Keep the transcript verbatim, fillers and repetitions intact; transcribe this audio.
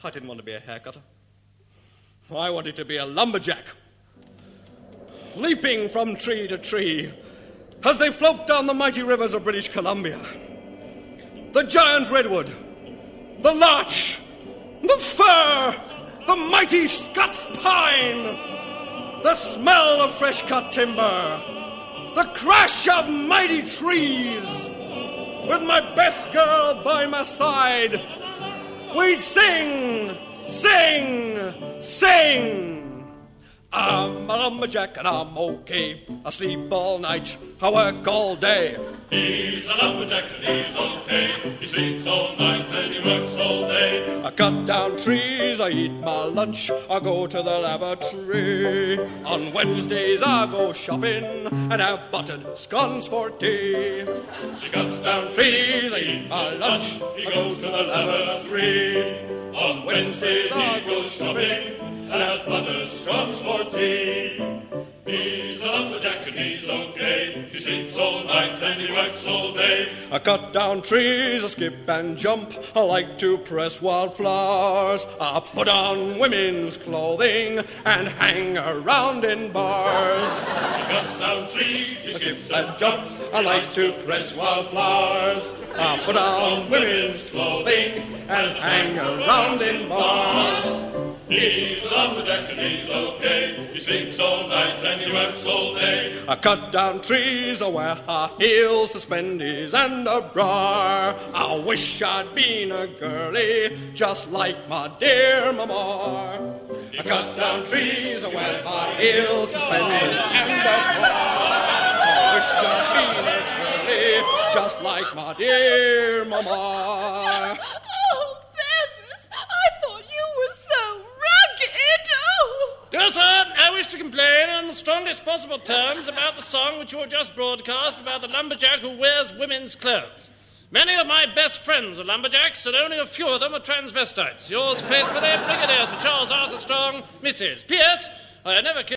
I didn't want to be a haircutter. I wanted to be a lumberjack, leaping from tree to tree as they float down the mighty rivers of British Columbia. The giant redwood, the larch, the fir, the mighty Scots pine, the smell of fresh-cut timber, the crash of mighty trees. With my best girl by my side, we'd sing, sing, sing. I'm a lumberjack and I'm okay. I sleep all night, I work all day. He's a lumberjack and he's okay. He sleeps all night and he works all day. I cut down trees, I eat my lunch, I go to the lavatory. On Wednesdays I go shopping and have buttered scones for tea. He cuts down trees, I eat my lunch, he goes to the lavatory. On Wednesdays he goes shopping and has butter scones for tea. He's a lumberjack and he's okay. He sleeps all night and he works all day. I cut down trees, I skip and jump. I like to press wildflowers. I put on women's clothing and hang around in bars. He cuts down trees, he skips and jumps. I like to press wildflowers. I put on women's clothing and hang around in bars. He's a lumberjack and he's okay. He sleeps all night and he works all day. I cut down trees, I wear high heels, suspenders and a bra. I wish I'd been a girlie, just like my dear mama. I cut down trees, I wear high heels, suspenders and a bra. I wish I'd been a girlie, just like my dear mama. Oh, Bevis, I thought you were so rugged. Oh. Dear sir, I wish to complain in the strongest possible terms about the song which you have just broadcast about the lumberjack who wears women's clothes. Many of my best friends are lumberjacks, and only a few of them are transvestites. Yours faithfully, Brigadier Sir Charles Arthur Strong, Missus P S I never